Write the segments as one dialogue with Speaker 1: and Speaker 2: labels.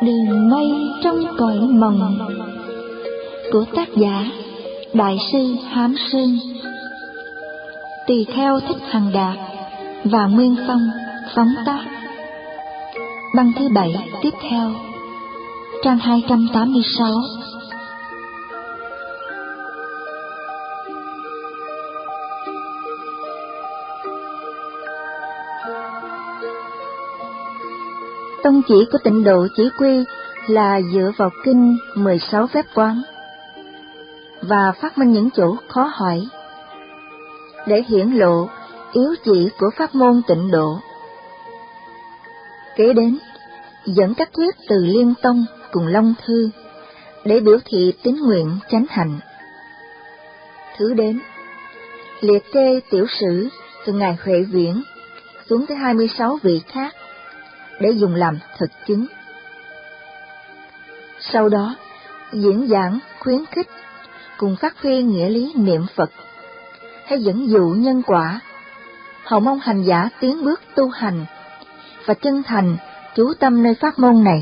Speaker 1: Đường mây trong cõi mộng của tác giả Đại sư Hám Sơn, tùy theo Thích Hằng Đạt và Nguyên Phong phóng tác. Băng thứ 7 tiếp theo, trang 286. Tông chỉ của tịnh độ chỉ quy là dựa vào kinh 16 phép quán và phát minh những chỗ khó hỏi để hiển lộ yếu chỉ của pháp môn tịnh độ. Kế đến dẫn các thuyết từ Liên Tông cùng Long Thư để biểu thị tín nguyện chánh hạnh. Thứ đến liệt kê tiểu sử từ ngài Huệ Viễn xuống tới 26 vị khác để dùng làm thực chứng. Sau đó diễn giảng khuyến khích cùng phát huy nghĩa lý niệm Phật hay dẫn dụ nhân quả, hầu mong hành giả tiến bước tu hành và chân thành chú tâm nơi pháp môn này.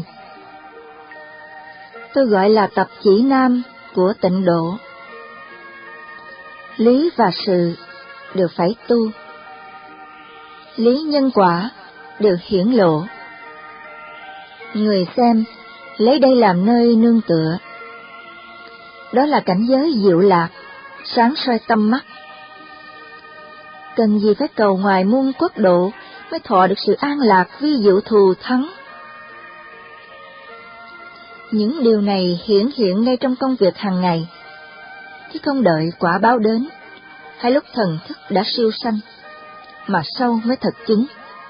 Speaker 1: Tôi gọi là tập chỉ nam của tịnh độ. Lý và sự đều phải tu, lý nhân quả đều hiển lộ. Người xem lấy đây làm nơi nương tựa. Đó là cảnh giới diệu lạc, sáng soi tâm mắt. Cần gì phải cầu ngoài muôn quốc độ mới thọ được sự an lạc vi diệu thù thắng. Những điều này hiển hiện ngay trong công việc hàng ngày, chứ không đợi quả báo đến, hay lúc thần thức đã siêu sanh, mà sau mới thật chứng.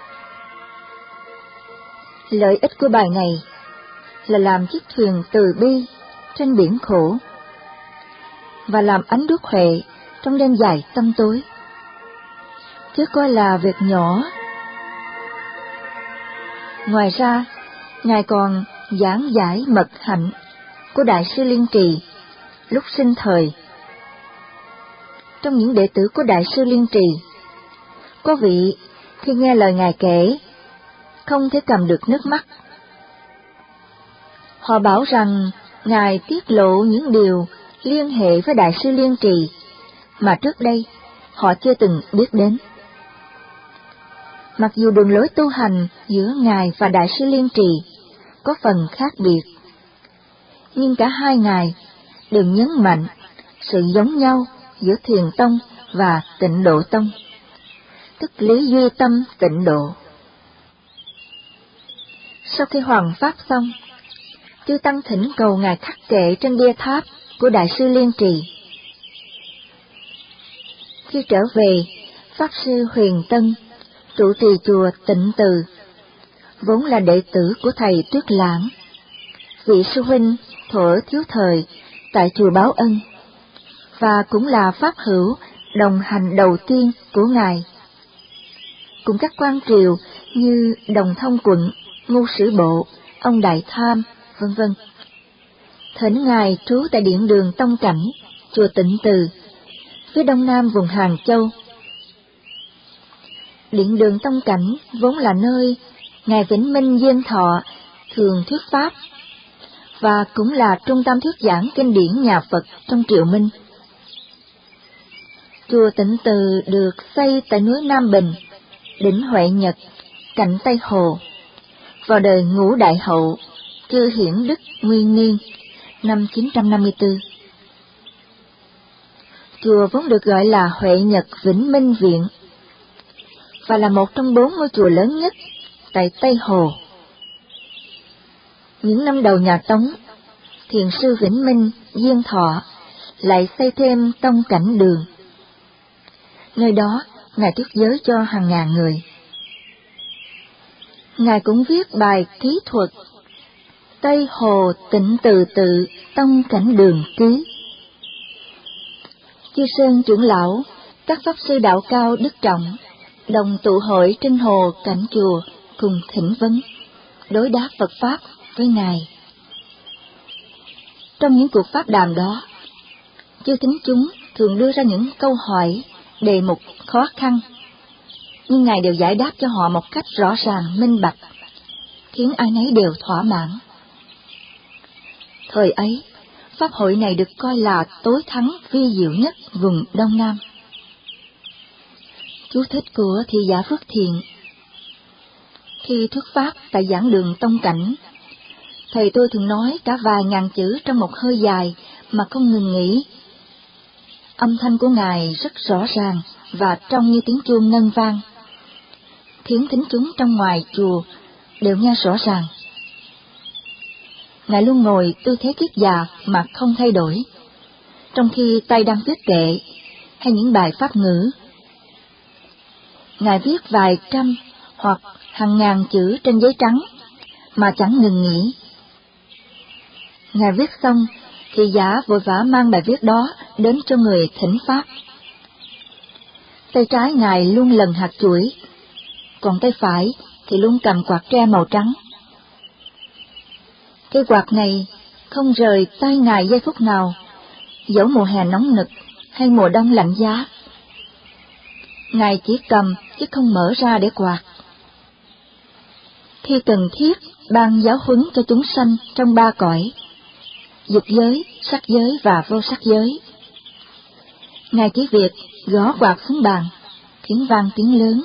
Speaker 1: Lợi ích của bài này là làm chiếc thuyền từ bi trên biển khổ, và làm ánh đuốc huệ trong đêm dài tăm tối, chứ coi là việc nhỏ. Ngoài ra, Ngài còn giảng giải mật hạnh của Đại sư Liên Trì lúc sinh thời. Trong những đệ tử của Đại sư Liên Trì, có vị khi nghe lời Ngài kể, không thể cầm được nước mắt. Họ bảo rằng Ngài tiết lộ những điều liên hệ với Đại sư Liên Trì mà trước đây họ chưa từng biết đến. Mặc dù đường lối tu hành giữa Ngài và Đại sư Liên Trì có phần khác biệt, nhưng cả hai Ngài đều nhấn mạnh sự giống nhau giữa Thiền Tông và Tịnh Độ Tông, tức lý duy tâm tịnh độ. Sau khi hoàn pháp xong, chư tăng thỉnh cầu Ngài khắc kệ trên bia tháp của Đại sư Liên Trì. Khi trở về, Pháp sư Huyền Tân, trụ trì chùa Tịnh Từ, vốn là đệ tử của thầy Tuyết Lãng, vị sư huynh thuở thiếu thời tại chùa Báo Ân, và cũng là pháp hữu đồng hành đầu tiên của Ngài, cùng các quan triều như Đồng Thông Quận, Ngô Sử Bộ, ông Đại Tham, vân vân. Thỉnh Ngài trú tại điện đường Tông Cảnh, chùa Tịnh Từ, phía đông nam vùng Hàng Châu. Điện đường Tông Cảnh vốn là nơi Ngài Vĩnh Minh Diên Thọ thường thuyết pháp, và cũng là trung tâm thuyết giảng kinh điển nhà Phật trong triều Minh. Chùa Tịnh Từ được xây tại núi Nam Bình, đỉnh Huệ Nhật, cạnh Tây Hồ, vào đời Ngũ Đại Hậu, Chư Hiển Đức Nguyên Niên, năm 954. Chùa vốn được gọi là Huệ Nhật Vĩnh Minh Viện, và là một trong 4 ngôi chùa lớn nhất tại Tây Hồ. Những năm đầu nhà Tống, Thiền sư Vĩnh Minh Diên Thọ lại xây thêm Tông Cảnh Đường. Nơi đó, Ngài thuyết giới cho hàng ngàn người. Ngài cũng viết bài ký thuật Tây Hồ Tịnh Từ Tự Tông Cảnh Đường Ký. Chư Sơn trưởng lão, các pháp sư đạo cao đức trọng, đồng tụ hội trên hồ cảnh chùa cùng thỉnh vấn, đối đáp Phật Pháp với Ngài. Trong những cuộc pháp đàm đó, chư thính chúng thường đưa ra những câu hỏi, đề mục khó khăn, nhưng Ngài đều giải đáp cho họ một cách rõ ràng, minh bạch, khiến ai nấy đều thỏa mãn. Thời ấy, pháp hội này được coi là tối thắng vi diệu nhất vùng Đông Nam. Chú thích của thị giả Phước Thiện. Khi thuyết pháp tại giảng đường Tông Cảnh, thầy tôi thường nói cả vài ngàn chữ trong một hơi dài mà không ngừng nghỉ. Âm thanh của Ngài rất rõ ràng và trong như tiếng chuông ngân vang, khiến thính chúng trong ngoài chùa đều nghe rõ ràng. Ngài luôn ngồi tư thế kiết già mà không thay đổi, trong khi tay đang viết kệ hay những bài pháp ngữ. Ngài viết vài trăm hoặc hàng ngàn chữ trên giấy trắng mà chẳng ngừng nghỉ. Ngài viết xong, thị giả vội vã mang bài viết đó đến cho người thỉnh pháp. Tay trái Ngài luôn lần hạt chuỗi, còn tay phải thì luôn cầm quạt tre màu trắng. Cây quạt này không rời tay Ngài giây phút nào, dẫu mùa hè nóng nực hay mùa đông lạnh giá. Ngài chỉ cầm chứ không mở ra để quạt. Khi cần thiết, ban giáo huấn cho chúng sanh trong ba cõi, dục giới, sắc giới và vô sắc giới. Ngài chỉ việc gõ quạt xuống bàn, khiến vang tiếng lớn.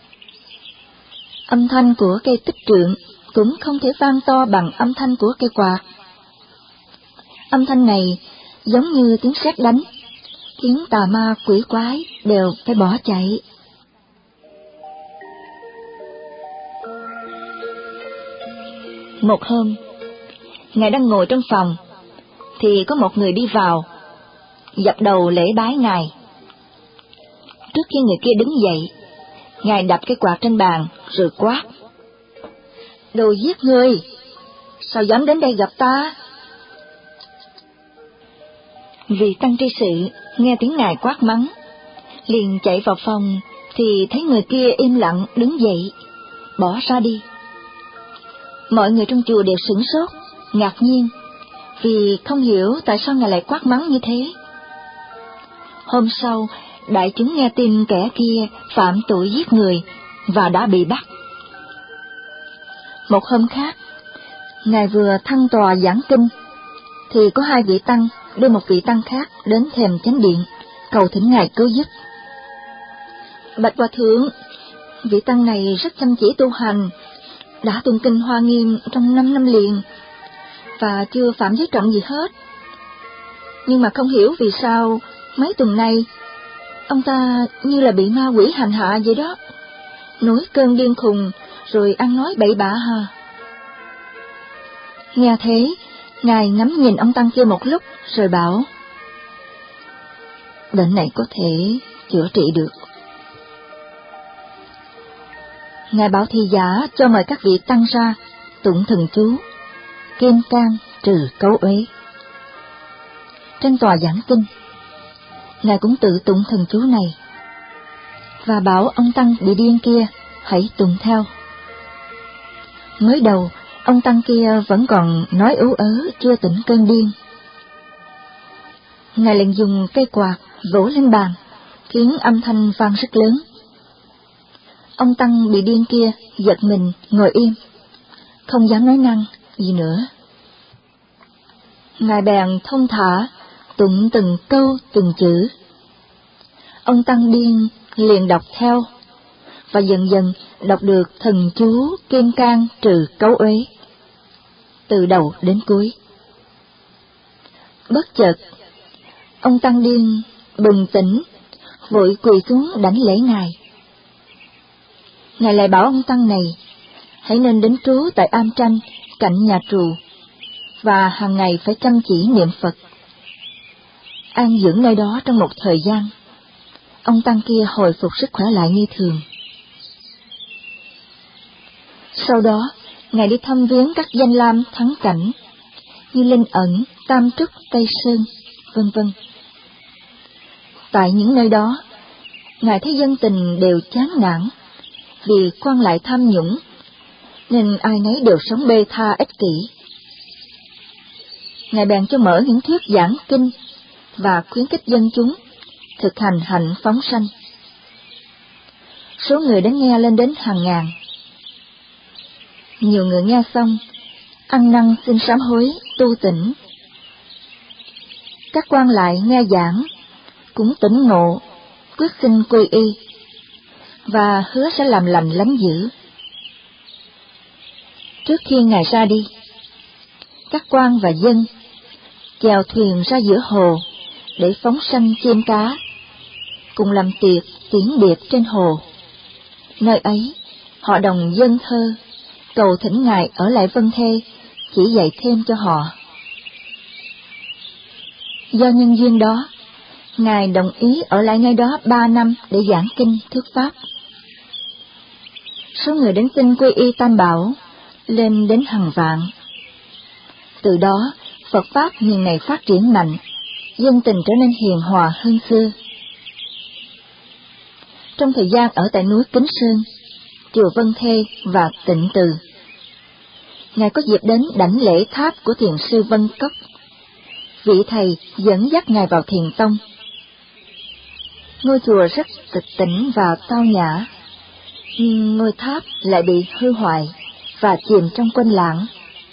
Speaker 1: Âm thanh của cây tích trượng cũng không thể vang to bằng âm thanh của cây quạt. Âm thanh này giống như tiếng sét đánh, khiến tà ma quỷ quái đều phải bỏ chạy. Một hôm, Ngài đang ngồi trong phòng, thì có một người đi vào, dập đầu lễ bái Ngài. Trước khi người kia đứng dậy, Ngài đập cái quạt trên bàn rồi quát: "Đồ giết người, sao dám đến đây gặp ta?" Vị tăng tri sự nghe tiếng Ngài quát mắng, liền chạy vào phòng thì thấy người kia im lặng đứng dậy, bỏ ra đi. Mọi người trong chùa đều sửng sốt, ngạc nhiên, vì không hiểu tại sao Ngài lại quát mắng như thế. Hôm sau, đại chúng nghe tin kẻ kia phạm tội giết người và đã bị bắt. Một hôm khác, Ngài vừa thăng tòa giảng kinh, thì có hai vị tăng đưa một vị tăng khác đến thềm chánh điện, cầu thỉnh Ngài cứu giúp. "Bạch Hòa Thượng, vị tăng này rất chăm chỉ tu hành, đã tụng kinh Hoa Nghiêm trong 5 năm liền, và chưa phạm giới trọng gì hết. Nhưng mà không hiểu vì sao mấy tuần nay, ông ta như là bị ma quỷ hành hạ vậy đó, nổi cơn điên khùng rồi ăn nói bậy bạ hà." Nghe thế, Ngài ngắm nhìn ông tăng kia một lúc rồi bảo: "Bệnh này có thể chữa trị được." Ngài bảo thị giả cho mời các vị tăng ra tụng thần chú Kim Cang trừ cấu uế. Trên tòa giảng kinh, Ngài cũng tự tụng thần chú này và bảo ông tăng bị điên kia hãy tụng theo. Mới đầu, ông tăng kia vẫn còn nói ú ớ chưa tỉnh cơn điên. Ngài liền dùng cây quạt vỗ lên bàn, khiến âm thanh vang rất lớn. Ông tăng bị điên kia giật mình ngồi im, không dám nói năng gì nữa. Ngài bèn thông thả tụng từng câu từng chữ. Ông tăng điên liền đọc theo, và dần dần đọc được thần chú Kim Cang trừ cấu uế, từ đầu đến cuối. Bất chợt, ông tăng điên bừng tỉnh, vội quỳ xuống đảnh lễ Ngài. Ngài lại bảo ông tăng này hãy nên đến trú tại am tranh cạnh nhà trù, và hàng ngày phải chăm chỉ niệm Phật. An dưỡng nơi đó trong một thời gian, ông tăng kia hồi phục sức khỏe lại như thường. Sau đó, Ngài đi thăm viếng các danh lam thắng cảnh như Linh Ẩn, Tam Trúc, Tây Sơn, vân vân. Tại những nơi đó, Ngài thấy dân tình đều chán nản vì quan lại tham nhũng, nên ai nấy đều sống bê tha ích kỷ. Ngài bèn cho mở những thuyết giảng kinh và khuyến khích dân chúng thực hành hạnh phóng sanh. Số người đến nghe lên đến hàng ngàn. Nhiều người nghe xong, ăn năn xin sám hối, tu tỉnh Các quan lại nghe giảng, cũng tỉnh ngộ, quyết xin quy y, và hứa sẽ làm lành lánh dữ. Trước khi Ngài ra đi, các quan và dân chèo thuyền ra giữa hồ để phóng sanh chim cá, cùng làm tiệc tiễn biệt trên hồ. Nơi ấy, họ đồng dâng thơ, cầu thỉnh Ngài ở lại Vân Thê, chỉ dạy thêm cho họ. Do nhân duyên đó, Ngài đồng ý ở lại nơi đó 3 năm để giảng kinh thuyết pháp. Số người đến xin quy y Tam Bảo lên đến hàng vạn. Từ đó, Phật pháp miền này phát triển mạnh, dân tình trở nên hiền hòa hơn xưa. Trong thời gian ở tại núi Kính Sơn, chùa Vân Thê và Tịnh Từ, Ngài có dịp đến đảnh lễ tháp của thiền sư Vân Cốc. Vị thầy dẫn dắt Ngài vào thiền tông. Ngôi chùa rất tịch tĩnh và tao nhã, nhưng ngôi tháp lại bị hư hoại và chìm trong quên lãng.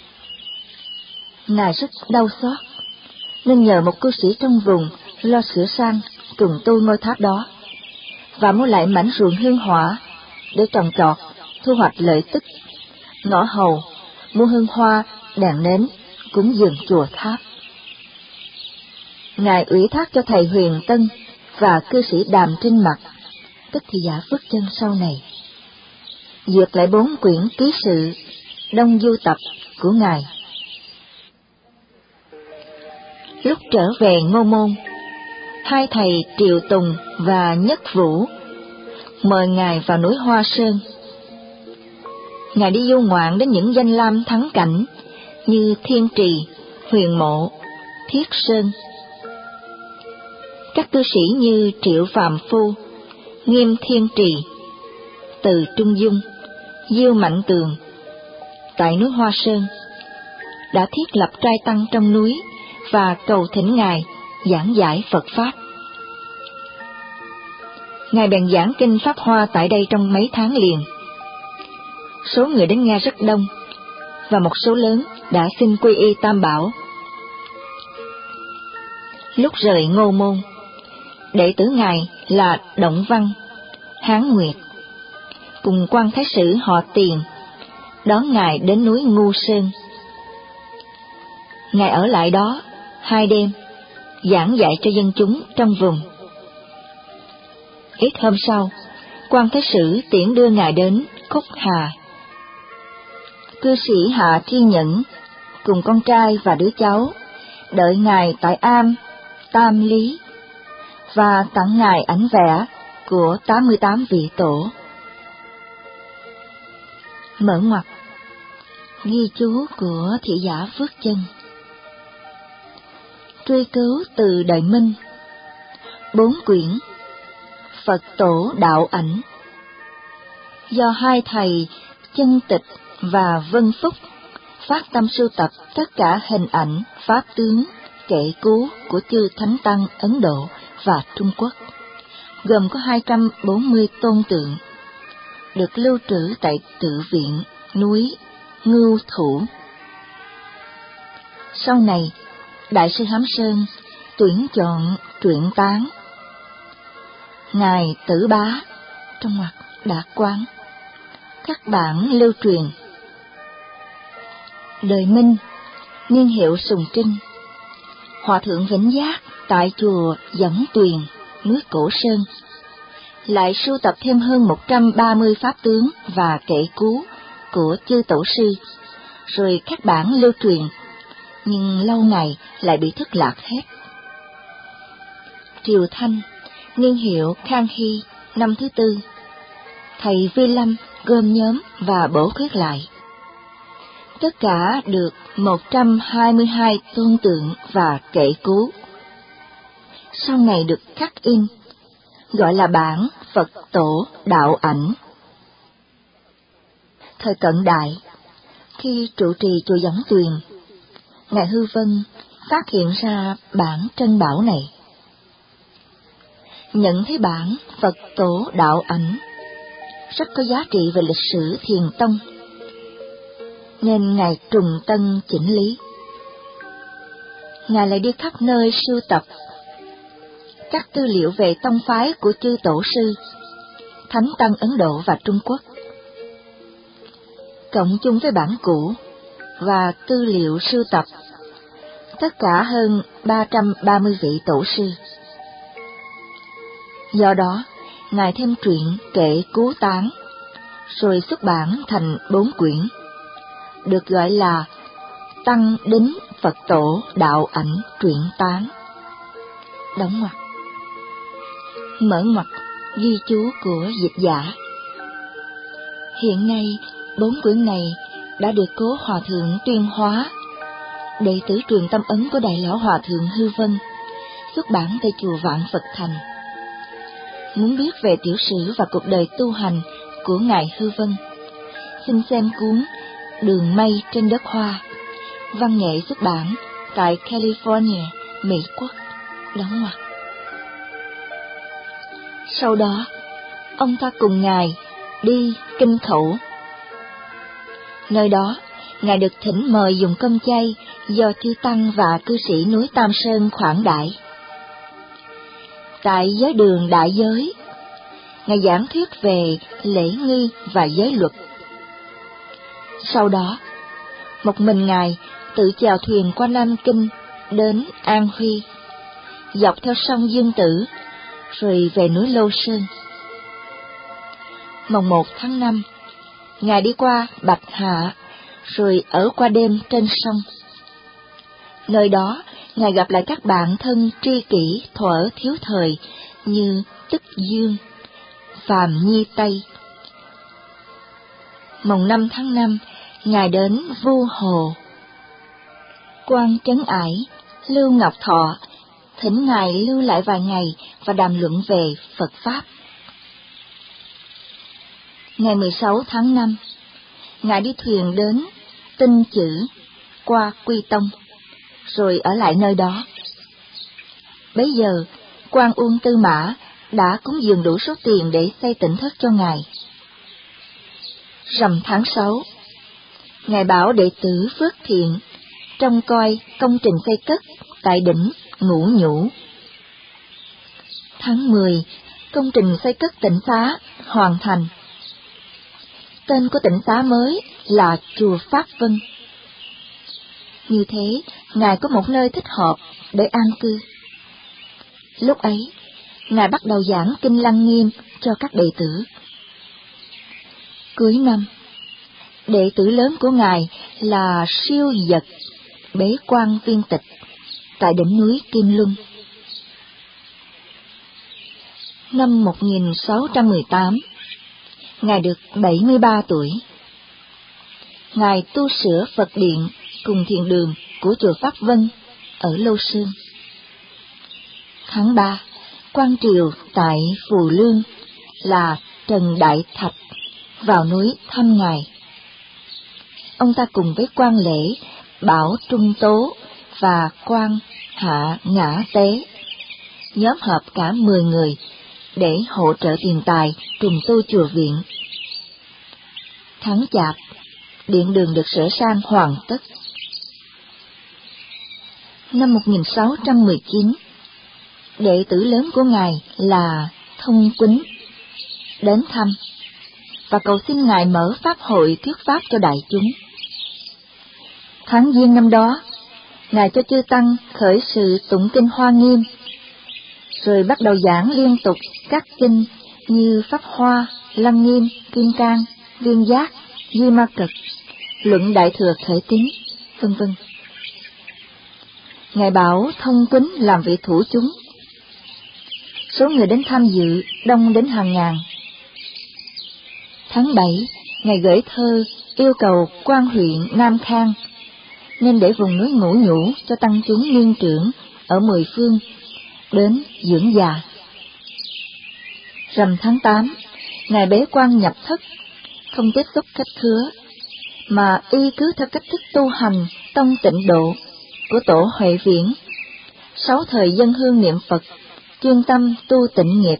Speaker 1: Ngài rất đau xót, nên nhờ một cư sĩ trong vùng lo sửa sang trùng tu ngôi tháp đó, và mua lại mảnh ruộng hương hỏa để trồng trọt, thu hoạch lợi tức, ngõ hầu, mua hương hoa, đèn nến, cúng dường chùa tháp. Ngài ủy thác cho thầy Huyền Tân và cư sĩ Đàm Trinh Mặc, tức thị giả Phước Chân sau này, duyệt lại 4 quyển ký sự Đông Du Tập của Ngài. Lúc trở về Ngô Môn, 2 thầy Triệu Tùng và Nhất Vũ mời Ngài vào núi Hoa Sơn. Ngài đi du ngoạn đến những danh lam thắng cảnh như Thiên Trì, Huyền Mộ, Thiết Sơn. Các cư sĩ như Triệu Phàm Phu, Nghiêm Thiên Trì, Từ Trung Dung, Diêu Mạnh Tường tại núi Hoa Sơn đã thiết lập trai tăng trong núi và cầu thỉnh Ngài giảng giải Phật Pháp. Ngài bèn giảng kinh Pháp Hoa tại đây trong mấy tháng liền. Số người đến nghe rất đông, và một số lớn đã xin quy y Tam Bảo. Lúc rời Ngô Môn, đệ tử Ngài là Động Văn, Hán Nguyệt, cùng quan thái sử họ Tiền, đón Ngài đến núi Ngu Sơn. Ngài ở lại đó 2 đêm, giảng dạy cho dân chúng trong vùng. Ít hôm sau, quan thái sử tiễn đưa Ngài đến Khúc Hà. Cư sĩ Hạ Thiên Nhẫn cùng con trai và đứa cháu đợi Ngài tại am Tam Lý và tặng Ngài ảnh vẽ của 88 vị tổ. Mở ngoặc ghi chú của thị giả Phước Chân. Truy cứu từ đời Minh, 4 quyển Phật Tổ Đạo Ảnh, do 2 thầy Chân Tịch và Vân Phúc phát tâm sưu tập tất cả hình ảnh, pháp tướng, kệ cứu của chư Thánh Tăng Ấn Độ và Trung Quốc, gồm có 240 tôn tượng, được lưu trữ tại tự viện núi Ngưu Thủ. Sau này, Đại sư Hám Sơn tuyển chọn truyện tán. Ngài Tử Bá trong ngoặc Đạt Quán, các bản lưu truyền. Đời Minh, niên hiệu Sùng Trinh, Hòa thượng Vĩnh Giác tại chùa Dẫn Tuyền, núi Cổ Sơn, lại sưu tập thêm hơn 130 pháp tướng và kệ cứu của chư tổ sư, rồi các bản lưu truyền, nhưng lâu ngày lại bị thất lạc hết. Triều Thanh, niên hiệu Khang Hy, năm thứ 4, thầy Vi Lâm gom nhóm và bổ khuyết lại. Tất cả được 122 tôn tượng và kệ cứu. Sau này được khắc in, gọi là bản Phật Tổ Đạo Ảnh. Thời cận đại, khi trụ trì chùa Dẫn Tuyền, Ngài Hư Vân phát hiện ra bản Trân Bảo này. Nhận thấy bản Phật Tổ Đạo Ảnh rất có giá trị về lịch sử Thiền Tông, nên Ngài trùng tân chỉnh lý. Ngài lại đi khắp nơi sưu tập các tư liệu về tông phái của chư tổ sư, thánh tăng Ấn Độ và Trung Quốc, cộng chung với bản cũ và tư liệu sưu tập tất cả hơn 330 vị tổ sư. Do đó, Ngài thêm truyện kệ Cứu Tán, rồi xuất bản thành 4 quyển, được gọi là Tăng Đính Phật Tổ Đạo Ảnh Truyện Tán. Đóng ngoặc. Mở ngoặc ghi chú của dịch giả. Hiện nay, 4 quyển này đã được Cố Hòa Thượng Tuyên Hóa, đệ tử truyền tâm ấn của Đại Lão Hòa Thượng Hư Vân, xuất bản tại chùa Vạn Phật Thành. Muốn biết về tiểu sử và cuộc đời tu hành của Ngài Hư Vân, xin xem cuốn Đường Mây trên Đất Hoa, văn nghệ xuất bản tại California, Mỹ Quốc. Đóng ngoặc. Sau đó, ông ta cùng Ngài đi Kinh Khẩu. Nơi đó, Ngài được thỉnh mời dùng cơm chay do chư tăng và cư sĩ núi Tam Sơn khoản đãi. Tại giới đường Đại Giới, Ngài giảng thuyết về lễ nghi và giới luật. Sau đó, một mình Ngài tự chèo thuyền qua Nam Kinh đến An Huy, dọc theo sông Dương Tử, rồi về núi Lô Sơn. Mồng 1 tháng 5, Ngài đi qua Bạch Hạ, rồi ở qua đêm trên sông. Nơi đó, Ngài gặp lại các bạn thân tri kỷ thuở thiếu thời như Tức Dương, Phàm Nhi Tây. Mồng 5 tháng 5, Ngài đến Vu Hồ. Quan Trấn Ải, Lưu Ngọc Thọ thỉnh Ngài lưu lại vài ngày và đàm luận về Phật Pháp. Ngày 16 tháng 5, Ngài đi thuyền đến Tinh Chữ, qua Quy Tông, rồi ở lại nơi đó. Bấy giờ, Quan Uông Tư Mã đã cúng dường đủ số tiền để xây tỉnh thất cho Ngài. Rằm tháng 6, Ngài bảo đệ tử Phước Thiện trông coi công trình xây cất tại đỉnh Ngũ Nhũ. Tháng 10, công trình xây cất tịnh xá hoàn thành. Tên của tịnh xá mới là chùa Pháp Vân. Như thế, Ngài có một nơi thích hợp để an cư. Lúc ấy, Ngài bắt đầu giảng Kinh Lăng Nghiêm cho các đệ tử. Cuối năm, đệ tử lớn của Ngài là Siêu Dật bế quan viên tịch tại đỉnh núi Kim Luân. Năm 1618, Ngài được 73 tuổi. Ngài tu sửa Phật điện cùng thiền đường của chùa Pháp Vân ở Lô Sơn. Tháng 3, quan triều tại Phù Lương là Trần Đại Thạch vào núi thăm Ngài. Ông ta cùng với quan Lễ, Bảo Trung Tố và quan Hạ Ngã Tế nhóm họp cả 10 người để hỗ trợ tiền tài trùng tu chùa viện. Tháng Chạp, điện đường được sửa sang hoàn tất. Năm 1619, đệ tử lớn của Ngài là Thông Quýnh đến thăm và cầu xin Ngài mở pháp hội thuyết pháp cho đại chúng. Tháng Giêng năm đó, Ngài cho chư tăng khởi sự tụng kinh Hoa Nghiêm, rồi bắt đầu giảng liên tục các kinh như Pháp Hoa, Lăng Nghiêm, Kim Cang, Viên Giác, Di Ma Cật, Luận Đại Thừa Khởi Tín, vân vân. Ngài bảo Thông Quýnh làm vị thủ chúng. Số người đến tham dự đông đến hàng ngàn. Tháng 7, Ngài gửi thơ yêu cầu quan huyện Nam Khang nên để vùng núi Ngũ Nhũ cho tăng chúng niên trưởng ở 10 phương đến dưỡng già. Rằm tháng 8, Ngài bế quan nhập thất, không tiếp xúc khách khứa, mà y cứ theo cách thức tu hành tông tịnh độ của tổ Huệ Viễn, 6 thời dân hương niệm Phật, chuyên tâm tu tịnh nghiệp.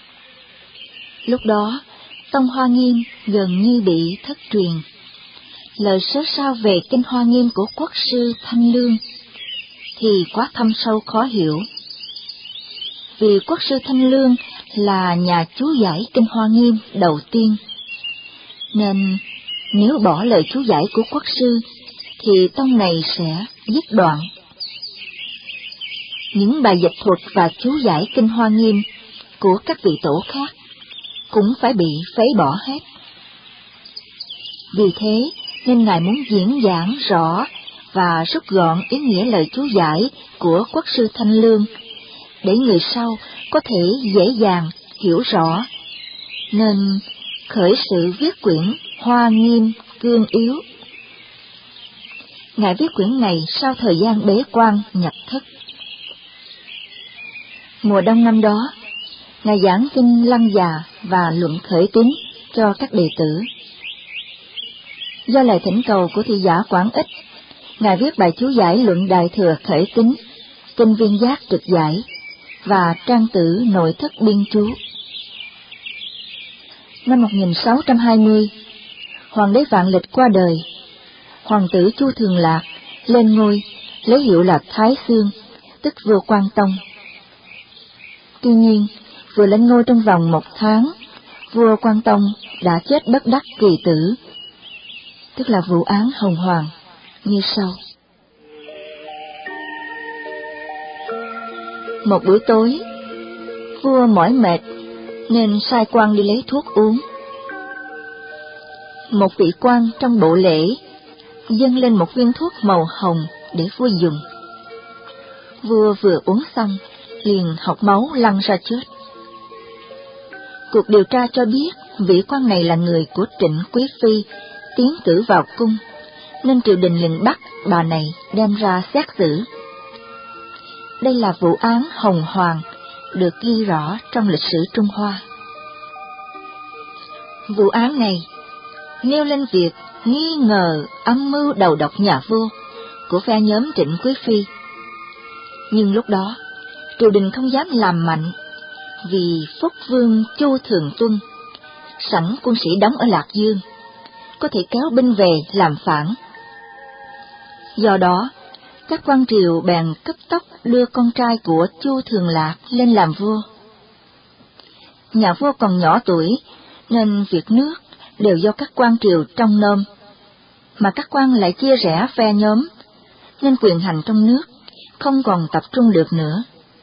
Speaker 1: Lúc đó, tông Hoa Nghiêm gần như bị thất truyền. lời sớ sao về Kinh Hoa Nghiêm của Quốc sư Thanh Lương thì quá thâm sâu khó hiểu. Vì Quốc sư Thanh Lương là nhà chú giải Kinh Hoa Nghiêm đầu tiên, nên nếu bỏ lời chú giải của Quốc sư thì tông này sẽ dứt đoạn. Những bài dịch thuật và chú giải Kinh Hoa Nghiêm của các vị tổ khác cũng phải bị phế bỏ hết. Vì thế nên Ngài muốn diễn giảng rõ và rút gọn ý nghĩa lời chú giải của Quốc sư Thanh Lương, để người sau có thể dễ dàng hiểu rõ, nên khởi sự viết quyển Hoa Nghiêm Cương Yếu. Ngài viết quyển này sau thời gian bế quan nhập thất. Mùa đông năm đó, Ngài giảng kinh Lăng Già và luận khởi tín cho các đệ tử. Do lời thỉnh cầu của thị giả Quảng Ích, Ngài viết bài chú giải luận Đại Thừa khởi tín, kinh Viên Giác trực giải và trang tử nội thất biên chú. Năm 1620, Hoàng đế Vạn Lịch qua đời. Hoàng tử Chu Thường Lạc lên ngôi lấy hiệu là Thái Xương, tức vua Quan Tông. Tuy nhiên, vừa lên ngôi trong vòng 1 tháng, vua Quan Tông đã chết bất đắc kỳ tử, tức là vụ án Hồng Hoàng, như sau. Một buổi tối, vua mỏi mệt nên sai quan đi lấy thuốc uống. Một vị quan trong bộ lễ dâng lên một viên thuốc màu hồng để vua dùng. Vua vừa uống xong liền học máu lăn ra chết. Cuộc điều tra cho biết vị quan này là người của Trịnh Quý Phi tiến cử vào cung, nên triều đình liền bắt bà này đem ra xét xử. Đây là vụ án Hồng Hoàng được ghi rõ trong lịch sử Trung Hoa. Vụ án này nêu lên việc nghi ngờ âm mưu đầu độc nhà vua của phe nhóm Trịnh Quý Phi. Nhưng lúc đó, triều đình không dám làm mạnh, vì Phúc Vương Chu Thường Tuân sẵn quân sĩ đóng ở Lạc Dương, có thể kéo binh về làm phản. Do đó, các quan triều bèn cấp tốc đưa con trai của Chu Thường Lạc lên làm vua. Nhà vua còn nhỏ tuổi, nên việc nước đều do các quan triều trong nôm, mà các quan lại chia rẽ phe nhóm, nên quyền hành trong nước không còn tập trung được nữa.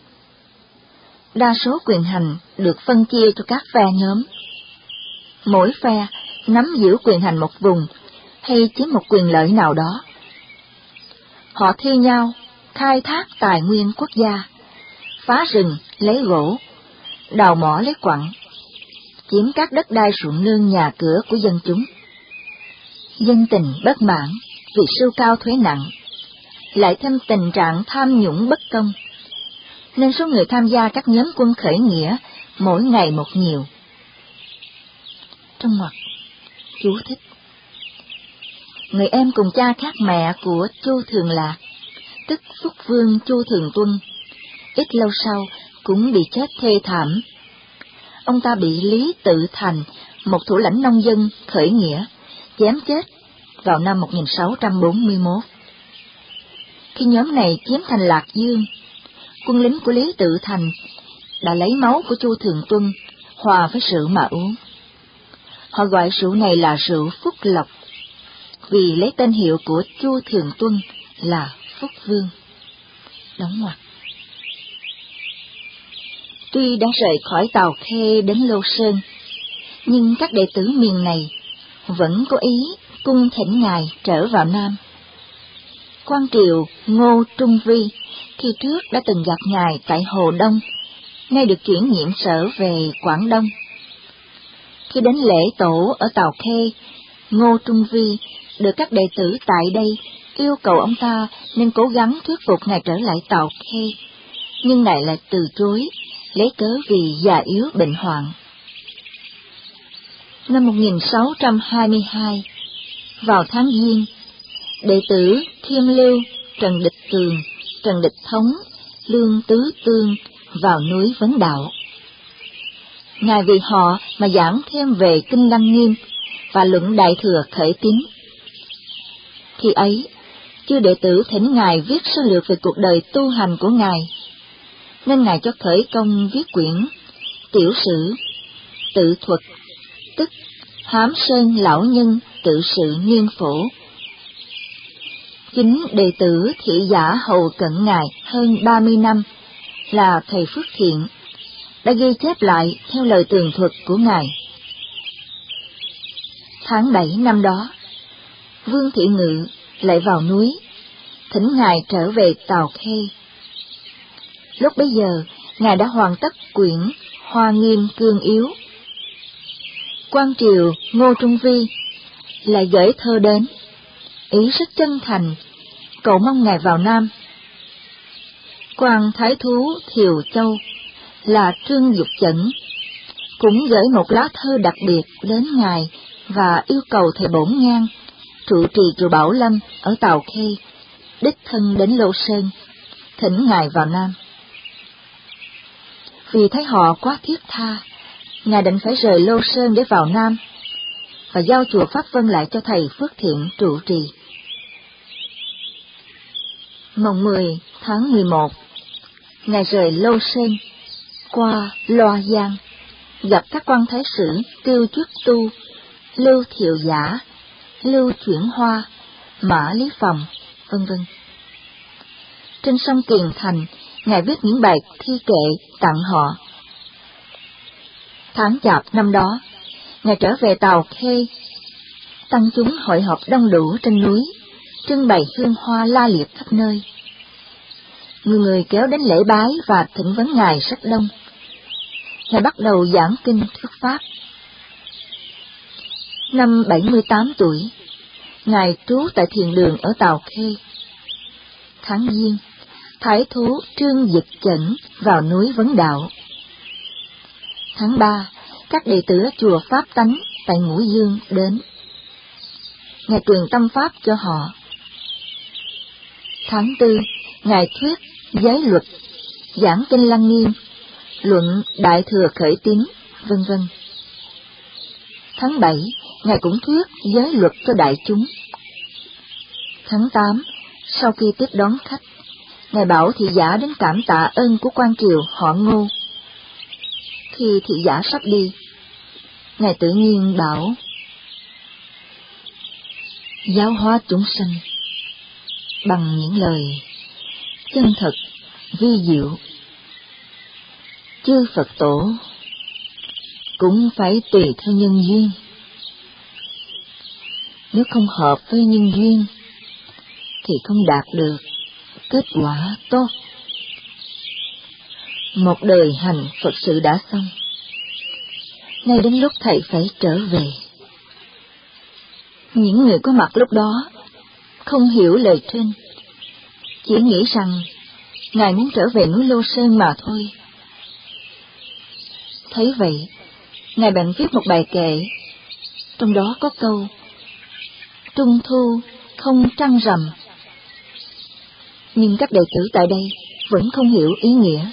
Speaker 1: Đa số quyền hành được phân chia cho các phe nhóm. Mỗi phe nắm giữ quyền hành một vùng hay chiếm một quyền lợi nào đó. Họ thi nhau khai thác tài nguyên quốc gia, phá rừng lấy gỗ, đào mỏ lấy quặng, chiếm các đất đai ruộng nương nhà cửa của dân chúng. Dân tình bất mãn vì sưu cao thuế nặng, lại thêm tình trạng tham nhũng bất công, nên số người tham gia các nhóm quân khởi nghĩa mỗi ngày một nhiều. Trong ngoặc chú thích: người em cùng cha khác mẹ của Chu Thường Lạc, tức Phúc Vương Chu Thường Tuân, ít lâu sau cũng bị chết thê thảm. Ông ta bị Lý Tự Thành, một thủ lãnh nông dân khởi nghĩa, chém chết vào năm 1641. Khi nhóm này chiếm thành Lạc Dương, quân lính của Lý Tự Thành đã lấy máu của Chu Thường Tuân hòa với rượu mà uống. Họ gọi rượu này là rượu Phúc Lộc, vì lấy tên hiệu của Chu Thường Tuân là Phúc Vương. Đóng ngoặc. Tuy đã rời khỏi Tào Khê đến Lô Sơn, nhưng các đệ tử miền này vẫn có ý cung thỉnh Ngài trở vào Nam. Quan triều Ngô Trung Vi khi trước đã từng gặp Ngài tại Hồ Đông, nay được chuyển nhiệm sở về Quảng Đông. Khi đến lễ tổ ở Tào Khê, Ngô Trung Vi được các đệ tử tại đây yêu cầu ông ta nên cố gắng thuyết phục Ngài trở lại Tào Khê, nhưng Ngài lại từ chối, lấy cớ vì già yếu bệnh hoạn. Năm 1622, vào tháng Giêng, đệ tử Thiêm Lưu, Trần Địch Tường, Trần Địch Thống, Lương Tứ Tương vào núi vấn đạo. Ngài vì họ mà giảng thêm về Kinh Lăng Nghiêm và luận Đại Thừa khởi tín. Khi ấy, chư đệ tử thỉnh Ngài viết sơ lược về cuộc đời tu hành của Ngài, nên Ngài cho khởi công viết quyển Tiểu Sử, Tự Thuật, tức Hám Sơn Lão Nhân Tự Sự Niên Phổ. Chính đệ tử thị giả hầu cận Ngài hơn 30 năm là thầy Phước Thiện đã ghi chép lại theo lời tường thuật của Ngài. Tháng 7 năm đó, Vương Thị Ngự lại vào núi, thỉnh Ngài trở về Tào Khê. Lúc bấy giờ, Ngài đã hoàn tất quyển Hoa Nghiêm Cương Yếu. Quan triều Ngô Trung Vi lại gửi thơ đến, ý rất chân thành, cầu mong Ngài vào Nam. Quan Thái Thú Thiều Châu là Trương Dục Chẩn cũng gửi một lá thơ đặc biệt đến Ngài và yêu cầu thầy Bổn Ngang trụ trì chùa Bảo Lâm ở Tào Khê đích thân đến Lô Sơn, thỉnh Ngài vào Nam. Vì thấy họ quá thiết tha, Ngài định phải rời Lô Sơn để vào Nam, và giao chùa Pháp Vân lại cho thầy Phước Thiện trụ trì. Mồng 10 tháng 11, Ngài rời Lô Sơn, qua Loa Giang, gặp các quan thái sử Tiêu Chuyết Tu, Lưu Thiệu Giả, Lưu Chuyển Hoa, Mã Lý Phòng, vân vân. Trên sông Kiền Thành, Ngài viết những bài thi kệ tặng họ. Tháng Chạp năm đó, Ngài trở về Tào Khê, tăng chúng hội họp đông đủ trên núi, trưng bày hương hoa la liệt khắp nơi. Người kéo đến lễ bái và thỉnh vấn Ngài rất đông. Ngài bắt đầu giảng kinh thuyết pháp. Năm 78 tuổi, Ngài trú tại thiền đường ở Tào Khê. Tháng Giêng, Thái Thú Trương Dịch Chẩn vào núi vấn đạo. Tháng 3, các đệ tử chùa Pháp Tánh tại Ngũ Dương đến. Ngài truyền tâm pháp cho họ. Tháng 4, Ngài thuyết giới luật, giảng kinh Lăng Nghiêm, luận Đại Thừa Khởi Tín, vân vân. Tháng 7, Ngài cũng thuyết giới luật cho đại chúng. Tháng 8, sau khi tiếp đón khách, Ngài bảo thị giả đến cảm tạ ơn của quan triều họ Ngô. Khi thị giả sắp đi, Ngài tự nhiên bảo: giáo hóa chúng sanh bằng những lời chân thật, vi diệu. Chư Phật tổ cũng phải tùy theo nhân duyên. Nếu không hợp với nhân duyên thì không đạt được kết quả tốt. Một đời hành Phật sự đã xong, nay đến lúc thầy phải trở về. Những người có mặt lúc đó không hiểu lời trên, chỉ nghĩ rằng Ngài muốn trở về núi Lô Sơn mà thôi. Thấy vậy, Ngài bèn viết một bài kệ, trong đó có câu Trung thu không trăng rằm. Nhưng các đệ tử tại đây vẫn không hiểu ý nghĩa.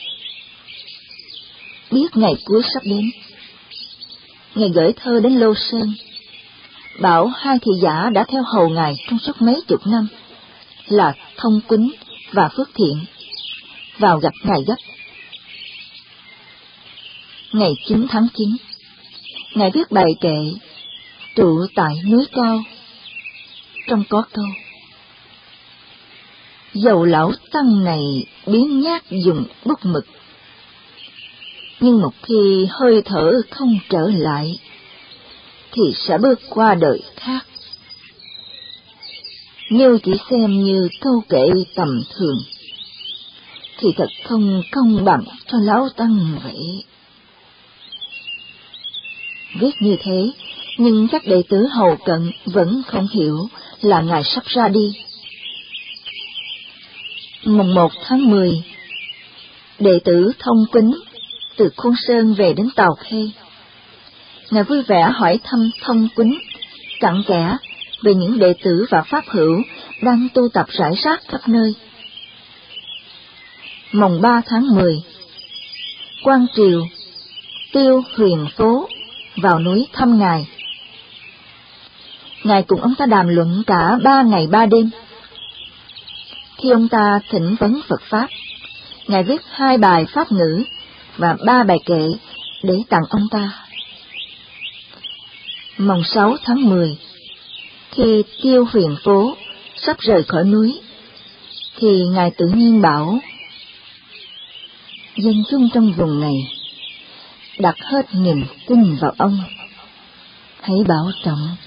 Speaker 1: Biết ngày cuối sắp đến, Ngài gửi thơ đến Lô Sơn, bảo hai thị giả đã theo hầu Ngài trong suốt mấy chục năm là Thông Quýnh và Phước Thiện vào gặp Ngài gấp. Ngày 9 tháng 9, Ngài viết bài kệ Trụ tại núi cao, trong có câu: dầu lão tăng này biến nhát dùng bút mực, nhưng một khi hơi thở không trở lại thì sẽ bước qua đời khác. Nếu chỉ xem như câu kệ tầm thường thì thật không công bằng cho lão tăng vậy. Viết như thế, nhưng các đệ tử hầu cận vẫn không hiểu là Ngài sắp ra đi. Mùng 1 tháng 10, đệ tử Thông Quýnh từ Khuôn Sơn về đến Tào Khê. Ngài vui vẻ hỏi thăm Thông Quýnh cặn kẽ về những đệ tử và pháp hữu đang tu tập rải rác khắp nơi. Mùng 3 tháng 10, quan triều Tiêu Huyền Phố vào núi thăm Ngài. Ngài cùng ông ta đàm luận cả 3 ngày 3 đêm. Khi ông ta thỉnh vấn Phật Pháp, Ngài viết 2 bài Pháp ngữ và 3 bài kệ để tặng ông ta. Mồng 6 tháng 10, khi Tiêu Huyền Phố sắp rời khỏi núi, thì Ngài tự nhiên bảo: dân chúng trong vùng này đặt hết niềm tin vào ông, hãy bảo trọng.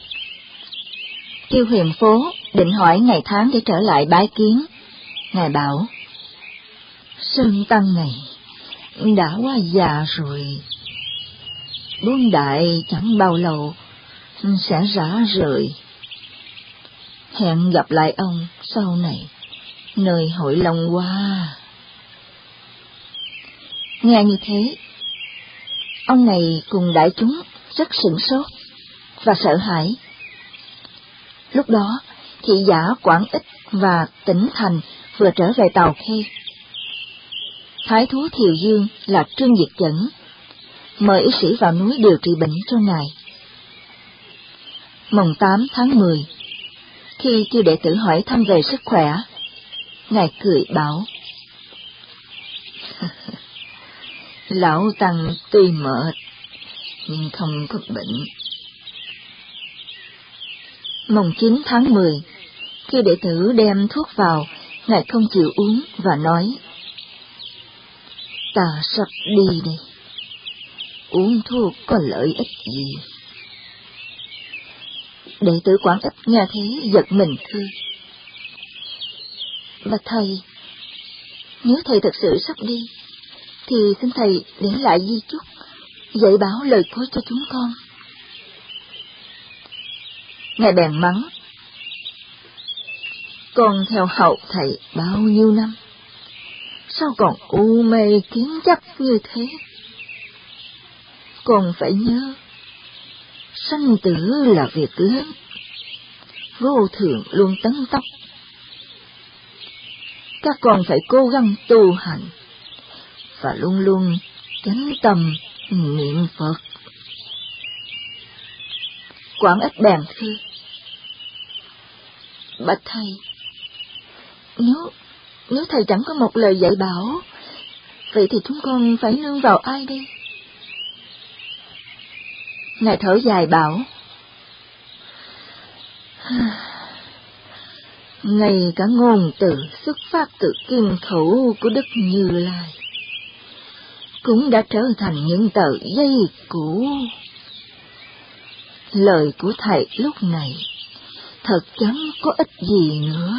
Speaker 1: Tiêu Huyền Phố định hỏi ngày tháng để trở lại bái kiến. Ngài bảo: Sơn Tăng này đã quá già rồi, bốn đại chẳng bao lâu sẽ rã rời. Hẹn gặp lại ông sau này nơi Hội Long Hoa. Nghe như thế, ông này cùng đại chúng rất sửng sốt và sợ hãi. Lúc đó, thị giả Quảng Ích và Tỉnh Thành vừa trở về Tàu Khê. Thái thú Thiều Dương là Trương Diệt Chẩn mời y sĩ vào núi điều trị bệnh cho ngài. Mồng 8 tháng 10, khi chư đệ tử hỏi thăm về sức khỏe, ngài cười bảo: Lão Tăng tuy mệt nhưng không có bệnh. Mồng 9 tháng 10, khi đệ tử đem thuốc vào, ngài không chịu uống và nói: Ta sắp đi đây, uống thuốc có lợi ích gì? Đệ tử Quảng Ích nghe thế giật mình thưa: Bạch thầy, nếu thầy thật sự sắp đi, thì xin thầy để lại di chúc, dạy bảo lời cuối cho chúng con. Ngài bèn mắng: Con theo hậu thầy bao nhiêu năm, sao còn u mê kiến chấp như thế? Con phải nhớ, sanh tử là việc lớn, vô thường luôn tấn tốc. Các con phải cố gắng tu hành và luôn luôn chánh tâm niệm Phật. Quảng Ích bèn thưa: Bạch thầy, nếu thầy chẳng có một lời dạy bảo, vậy thì chúng con phải nương vào ai đây? Ngài thở dài bảo: Ngay cả ngôn từ xuất phát từ kim khẩu của Đức Như Lai cũng đã trở thành những tờ giấy cũ. Lời của thầy lúc này thật chẳng có ích gì nữa.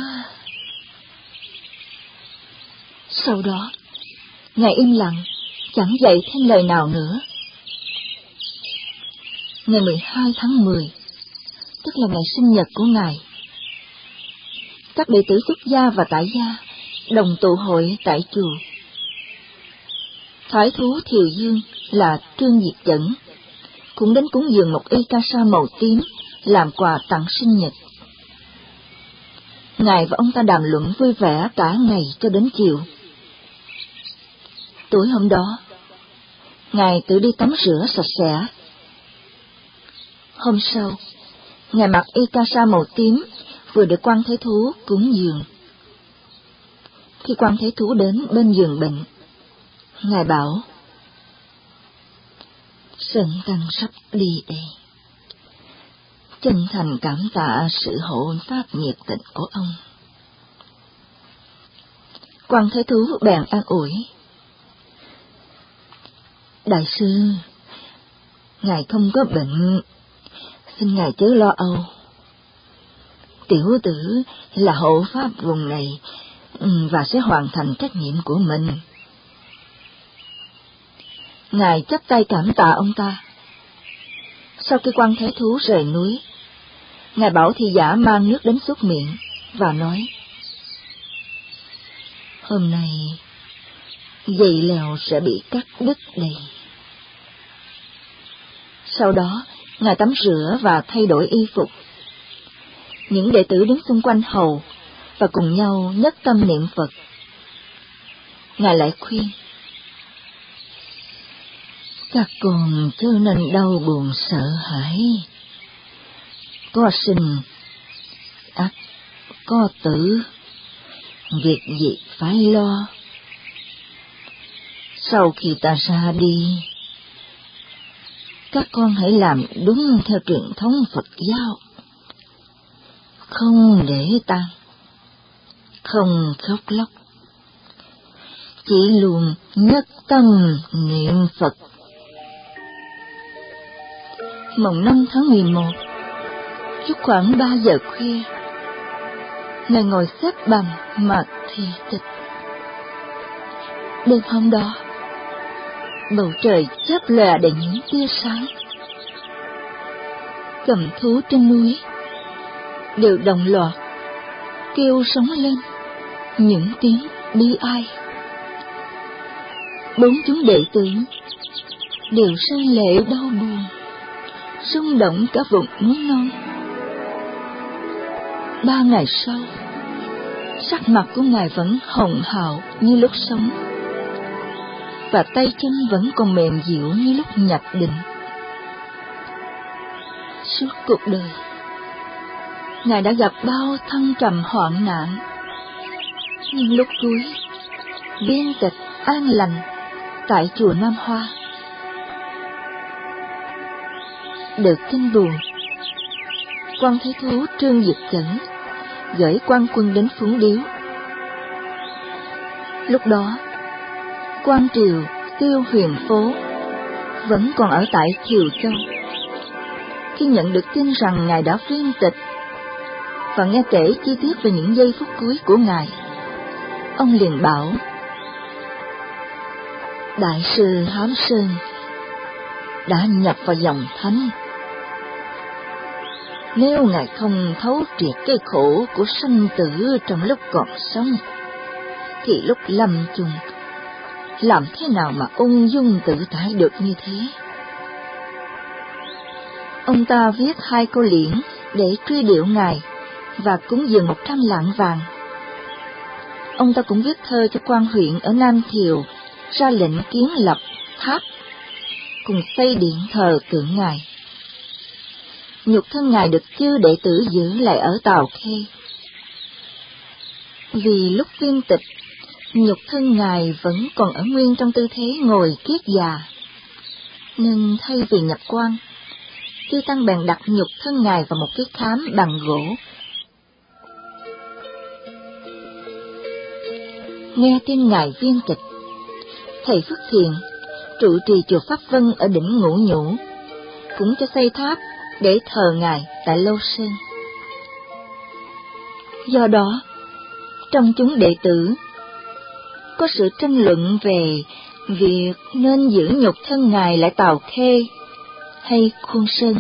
Speaker 1: Sau đó, ngài im lặng, chẳng dạy thêm lời nào nữa. Ngày 12 tháng 10, tức là ngày sinh nhật của ngài, các đệ tử xuất gia và tại gia đồng tụ hội tại chùa. Thái thú Thiều Dương là Trương Diệt Chẩn cũng đến cúng dường một y ca sa màu tím làm quà tặng sinh nhật. Ngài và ông ta đàm luận vui vẻ cả ngày cho đến chiều. Tối hôm đó, ngài tự đi tắm rửa sạch sẽ. Hôm sau, ngài mặc y ca sa màu tím vừa được Quan Thế Thú cúng dường. Khi Quan Thế Thú đến bên giường bệnh, ngài bảo: Sơn Tăng sắp đi đây, chân thành cảm tạ sự hộ pháp nhiệt tình của ông. Quan Thế Thú bèn an ủi: Đại sư, ngài không có bệnh, xin ngài chớ lo âu. Tiểu tử là hộ pháp vùng này và sẽ hoàn thành trách nhiệm của mình. Ngài chắp tay cảm tạ ông ta. Sau khi Quan Thế Thú rời núi, ngài bảo thị giả mang nước đến súc miệng và nói: Hôm nay dây leo sẽ bị cắt đứt đây. Sau đó, ngài tắm rửa và thay đổi y phục. Những đệ tử đứng xung quanh hầu và cùng nhau nhất tâm niệm Phật. Ngài lại khuyên: Các con chớ nên đau buồn sợ hãi. có sinh ắt có tử, việc gì phải lo. Sau khi ta ra đi, các con hãy làm đúng theo truyền thống Phật giáo, không để tang, không khóc lóc, chỉ luôn nhất tâm niệm Phật. Mồng 5 tháng 11, lúc khoảng 3 giờ khuya, Ngài ngồi xếp bằng mà thi tịch. Đêm hôm đó, bầu trời chớp lòe đầy những tia sáng. Cầm thú trên núi đều đồng loạt kêu sống lên những tiếng bi ai. 4 chúng đệ tử đều rơi lệ đau buồn, rung động cả vùng núi non. 3 ngày sau, sắc mặt của Ngài vẫn hồng hào như lúc sống, và tay chân vẫn còn mềm dịu như lúc nhập định. Suốt cuộc đời, Ngài đã gặp bao thăng trầm hoạn nạn, nhưng lúc cuối viên tịch an lành tại chùa Nam Hoa. Được tin buồn, Quan Thế Thú Trương Diệp Cẩn gửi quan quân đến Phúng Điếu. Lúc đó, quan triều Tiêu Huyền Phố vẫn còn ở tại Thiều Châu. Khi nhận được tin rằng Ngài đã viên tịch và nghe kể chi tiết về những giây phút cuối của Ngài, ông liền bảo: Đại sư Hám Sơn đã nhập vào dòng thánh. Nếu Ngài không thấu triệt cái khổ của sanh tử trong lúc còn sống, thì lúc lâm chung làm thế nào mà ung dung tự tại được như thế? Ông ta viết 2 câu liễn để truy điệu Ngài và cúng dường 100 lạng vàng. Ông ta cũng viết thơ cho quan huyện ở Nam Thiều, ra lệnh kiến lập tháp cùng xây điện thờ tượng Ngài. Nhục thân Ngài được chư đệ tử giữ lại ở Tào Khê. Vì lúc viên tịch, nhục thân Ngài vẫn còn ở nguyên trong tư thế ngồi kiết già, nên thay vì nhập quan, chư tăng bèn đặt nhục thân Ngài vào một cái khám bằng gỗ. Nghe tin Ngài viên tịch, thầy Phước Thiện, trụ trì chùa Pháp Vân ở đỉnh Ngũ Nhũ, cũng cho xây tháp để thờ Ngài tại Lâu Sơn. Do đó, trong chúng đệ tử có sự tranh luận về việc nên giữ nhục thân Ngài lại Tào Khê hay Khuôn Sơn.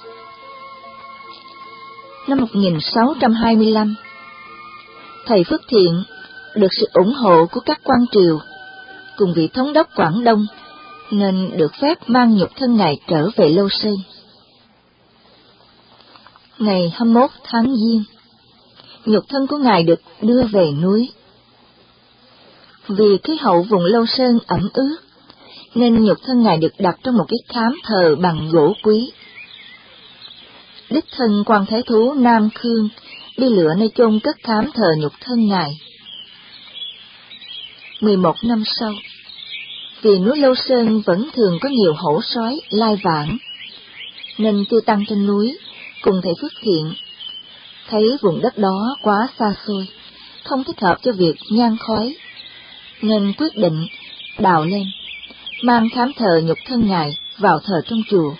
Speaker 1: Năm 1625, thầy Phước Thiện được sự ủng hộ của các quan triều cùng vị thống đốc Quảng Đông, nên được phép mang nhục thân Ngài trở về Lâu Sơn. Ngày 21 tháng Giêng, nhục thân của Ngài được đưa về núi. Vì khí hậu vùng Lâu Sơn ẩm ướt, nên nhục thân Ngài được đặt trong một cái khám thờ bằng gỗ quý. Đích thân Quan Thế Thú Nam Khương đi lựa nơi chôn cất khám thờ nhục thân Ngài. 11 năm sau, vì núi Lâu Sơn vẫn thường có nhiều hổ sói lai vãng, nên chư tăng trên núi cùng thầy Phước Thiện thấy vùng đất đó quá xa xôi, không thích hợp cho việc nhang khói, nên quyết định đào lên, mang khám thờ nhục thân Ngài vào thờ trong chùa.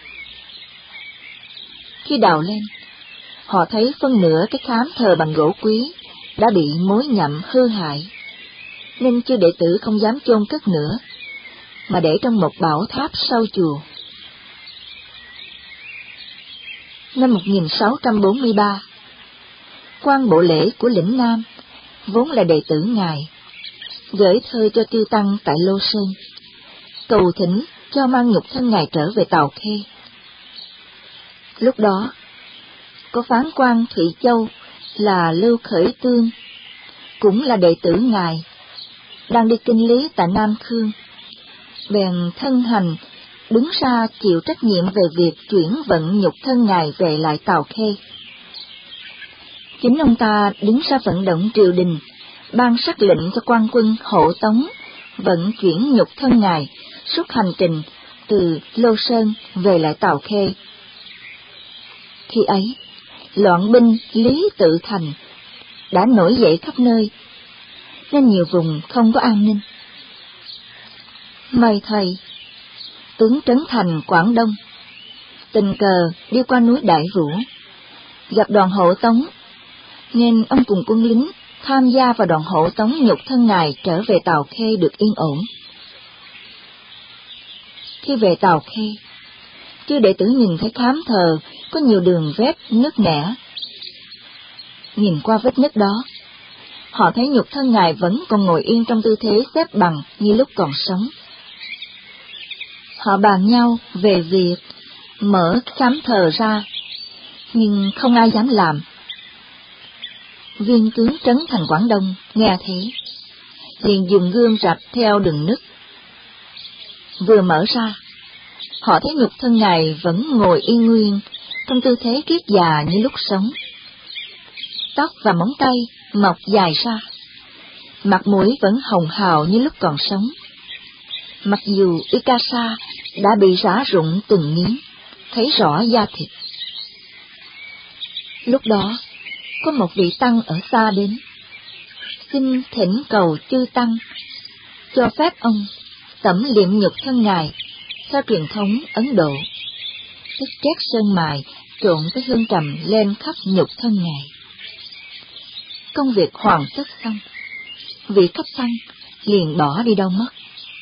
Speaker 1: Khi đào lên, họ thấy phân nửa cái khám thờ bằng gỗ quý đã bị mối nhậm hư hại, nên chư đệ tử không dám chôn cất nữa, mà để trong một bảo tháp sau chùa. Năm 1643, Quan Bộ Lễ của lĩnh Nam, vốn là đệ tử Ngài, gửi thơ cho chư tăng tại Lô Sơn, cầu thỉnh cho mang nhục thân Ngài trở về Tào Khê. Lúc đó, có phán quan Thụy Châu là Lưu Khởi Tương, cũng là đệ tử Ngài, đang đi kinh lý tại Nam Khương, bèn thân hành đứng ra chịu trách nhiệm về việc chuyển vận nhục thân Ngài về lại Tào Khê. Chính ông ta đứng ra vận động triều đình, ban sắc lệnh cho quan quân hộ tống vận chuyển nhục thân Ngài suốt hành trình từ Lô Sơn về lại Tào Khê. Khi ấy, loạn binh Lý Tự Thành đã nổi dậy khắp nơi, nên nhiều vùng không có an ninh. May thay, tướng Trấn Thành Quảng Đông tình cờ đi qua núi Đại Vũ, gặp đoàn hộ tống, nên ông cùng quân lính tham gia vào đoàn hộ tống nhục thân Ngài trở về Tào Khê được yên ổn. Khi về Tào Khê, chư đệ tử nhìn thấy khám thờ có nhiều đường vết nứt nẻ. Nhìn qua vết nứt đó, họ thấy nhục thân Ngài vẫn còn ngồi yên trong tư thế xếp bằng như lúc còn sống. Họ bàn nhau về việc mở khám thờ ra, nhưng không ai dám làm. Viên tướng Trấn Thành Quảng Đông nghe thế, liền dùng gươm rạch theo đường nứt. Vừa mở ra, họ thấy nhục thân Ngài vẫn ngồi yên nguyên trong tư thế kiết già như lúc sống. Tóc và móng tay mọc dài ra, mặt mũi vẫn hồng hào như lúc còn sống. Mặc dù Ikasa đã bị rã rụng từng miếng, thấy rõ da thịt. Lúc đó, có một vị tăng ở xa đến, xin thỉnh cầu chư tăng cho phép ông tẩm liệm nhục thân Ngài theo truyền thống Ấn Độ, tức trét sơn mài trộn với hương trầm lên khắp nhục thân Ngài. Công việc hoàn tất xong, vị khách tăng liền bỏ đi đâu mất.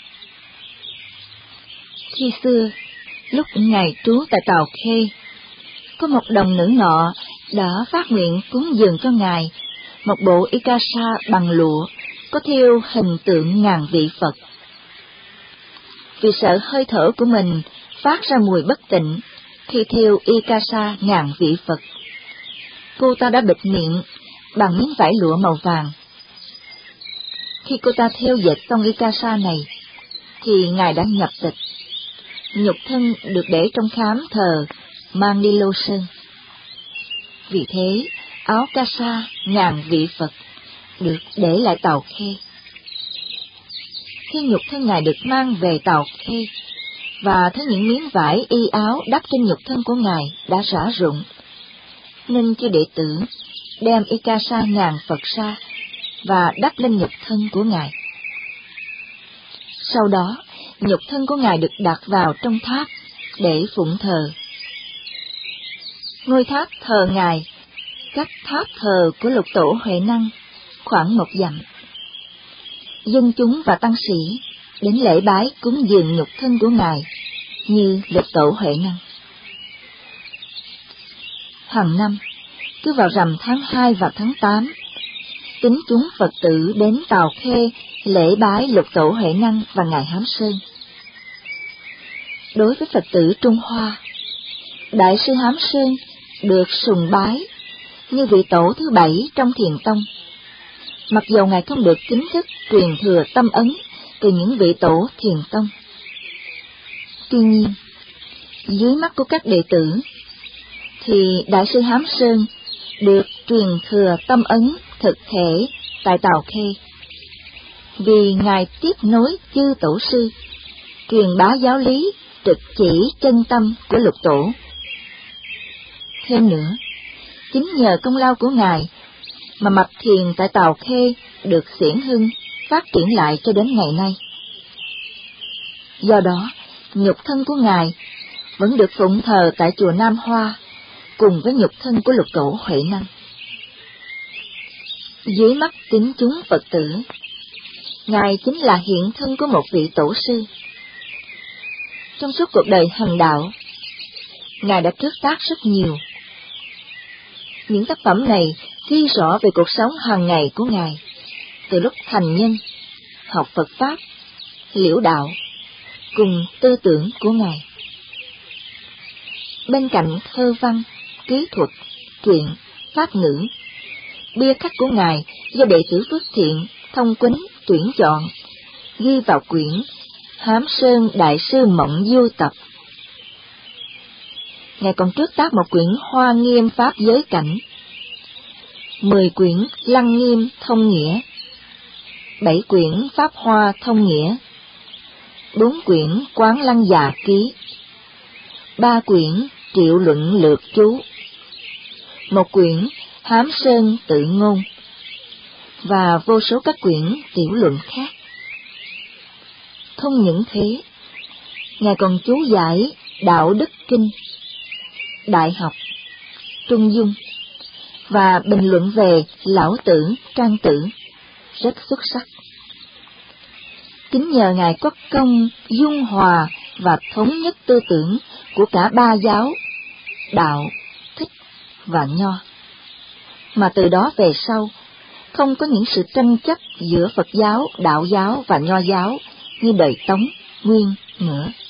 Speaker 1: Khi xưa, lúc Ngài trú tại Tào Khê, có một đồng nữ nọ đã phát nguyện cúng dường cho Ngài một bộ Ikasa bằng lụa có thêu hình tượng ngàn vị Phật. Vì sợ hơi thở của mình phát ra mùi bất tịnh khi thêu Ikasa ngàn vị Phật, cô ta đã bịt miệng bằng miếng vải lụa màu vàng. Khi cô ta thêu dệt xong Ikasa này, thì Ngài đã nhập tịch. Nhục thân được để trong khám thờ mang đi Lô Sơn. Vì thế, áo Kasa ngàn vị Phật được để lại Tào Khê. Khi nhục thân Ngài được mang về Tào Khê, và thấy những miếng vải y áo đắp trên nhục thân của Ngài đã rã rụng, nên chư đệ tử đem Ikasa ngàn Phật ra và đắp lên nhục thân của Ngài. Sau đó, nhục thân của Ngài được đặt vào trong tháp để phụng thờ. Ngôi tháp thờ Ngài cách tháp thờ của Lục Tổ Huệ Năng khoảng 1 dặm. Dân chúng và tăng sĩ đến lễ bái cúng dường nhục thân của Ngài như Lục Tổ Huệ Năng. Hàng năm, cứ vào rằm tháng 2 và tháng 8, tín chúng Phật tử đến Tào Khê lễ bái Lục Tổ Huệ Năng và Ngài Hám Sơn. Đối với Phật tử Trung Hoa, Đại sư Hám Sơn được sùng bái như vị tổ thứ 7 trong Thiền Tông, mặc dầu Ngài không được chính thức truyền thừa tâm ấn từ những vị tổ Thiền Tông. Tuy nhiên, dưới mắt của các đệ tử, thì Đại sư Hám Sơn được truyền thừa tâm ấn thực thể tại Tào Khê, vì Ngài tiếp nối chư tổ sư, truyền bá giáo lý trực chỉ chân tâm của Lục Tổ. Thêm nữa, chính nhờ công lao của Ngài mà mật thiền tại Tào Khê được xiển hưng, phát triển lại cho đến ngày nay. Do đó, nhục thân của Ngài vẫn được phụng thờ tại chùa Nam Hoa cùng với nhục thân của Lục Tổ Huệ Năng. Dưới mắt tín chúng Phật tử, Ngài chính là hiện thân của một vị tổ sư. Trong suốt cuộc đời hành đạo, Ngài đã trước tác rất nhiều. Những tác phẩm này ghi rõ về cuộc sống hàng ngày của Ngài, từ lúc thành nhân, học Phật Pháp, liễu đạo, cùng tư tưởng của Ngài. Bên cạnh thơ văn, ký thuật, truyện, pháp ngữ, bia khắc của Ngài do đệ tử Phước Thiện, Thông Quýnh tuyển chọn, ghi vào quyển Hám Sơn Đại sư Mộng Du Tập. Ngài còn trước tác một quyển Hoa Nghiêm Pháp Giới Cảnh. 10 quyển Lăng Nghiêm thông nghĩa, 7 quyển Pháp Hoa thông nghĩa, 4 quyển Quán Lăng Già ký, 3 quyển Triệu luận lược chú, 1 quyển Hám Sơn tự ngôn, và vô số các quyển tiểu luận khác. Không những thế, Ngài còn chú giải Đạo Đức Kinh, Đại Học, Trung Dung và bình luận về Lão Tử, Trang Tử, rất xuất sắc. Kính nhờ Ngài có công dung hòa và thống nhất tư tưởng của cả ba giáo, Đạo, Thích và Nho, mà từ đó về sau không có những sự tranh chấp giữa Phật giáo, Đạo giáo và Nho giáo như đời Tống, Nguyên nữa.